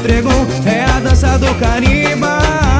entregou. É a dança do carimba.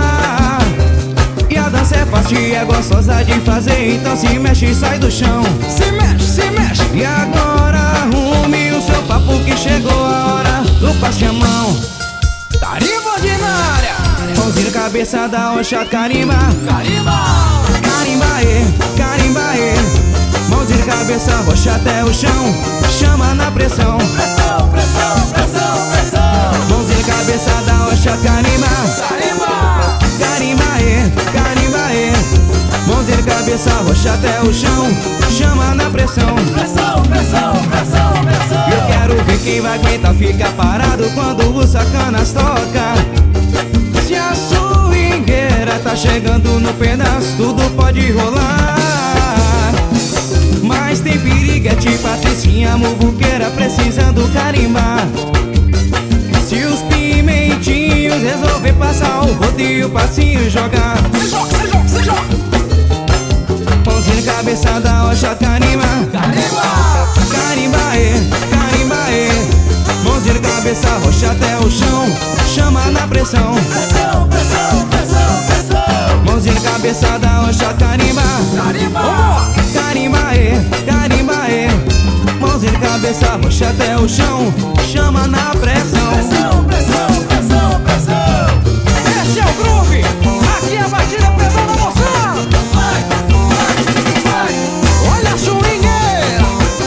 E a dança é fácil e é gostosa de fazer. Então se mexe e sai do chão. Se mexe, se mexe. E agora arrume o seu papo que chegou a hora do passe a mão. Carimba ordinária. Mãozinha na cabeça da Oxá, carimba. Carimba. Carimbaê, carimbaê. Mãozinha na cabeça, roxa até o chão. Chama na pressão. Pressão, pressão, pressão, pressão. Mãozinha na cabeça da Oxá, carimba. Carimba. Carimbaê, carimbaê. Mãozinha na cabeça, roxa até o chão. Chama na pressão. Pressão, pressão, pressão, pressão. Eu quero ver quem vai aguentar ficar parado quando o Sacanas toca. Se a swingueira tá chegando no pedaço, tudo pode rolar. Mas tem piriguete, Patricinha, muvuqueira precisando carimbar. Se os pimentinhos resolver passar o rodeio, passinho jogar. Se joga, se joga, se joga. Mãozinha na cabeça da Oxá, carimba. Carimba. Carimbaê, carimbaê. Mãozinha na cabeça, roxa até o chão. Chama na pressão. Pressão, pressão, pressão, pressão. Mãozinha na cabeça da Oxá, carimba. Carimba. Carimbaê, carimbaê. Mãozinha na cabeça, roxa até o chão. Chama na pressão. Pressão, pressão, pressão, pressão. Esse é o groove. Aqui a batida é pressão da moção. Vai, vai, vai. Olha a swingueira.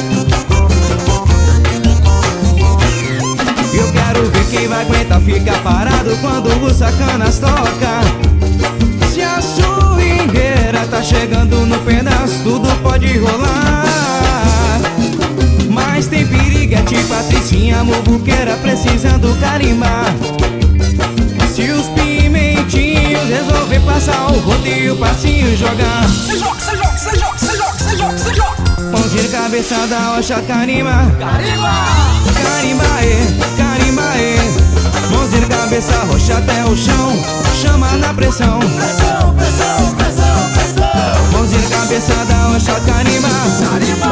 Eu quero ver quem vai aguentar ficar parado quando o Sacanas toca. Se a swingueira tá chegando no pedaço, tudo pode rolar. Mas tem piriguete, Patricinha, muvuqueira precisando carimbar. Se os pimentinhos resolver passar o rodeio, passinho jogar. Se joga, se joga, se joga, se joga, se joga, se joga. Mãozinha na cabeça da Oxá, carimba. Carimba. Carimbaê, carimbaê. Mãozinha na cabeça, roxa até o chão. Chama na pressão. Pressão, pressão, pressão, pressão. Mãozinha na cabeça da Oxá, carimba. Carimba.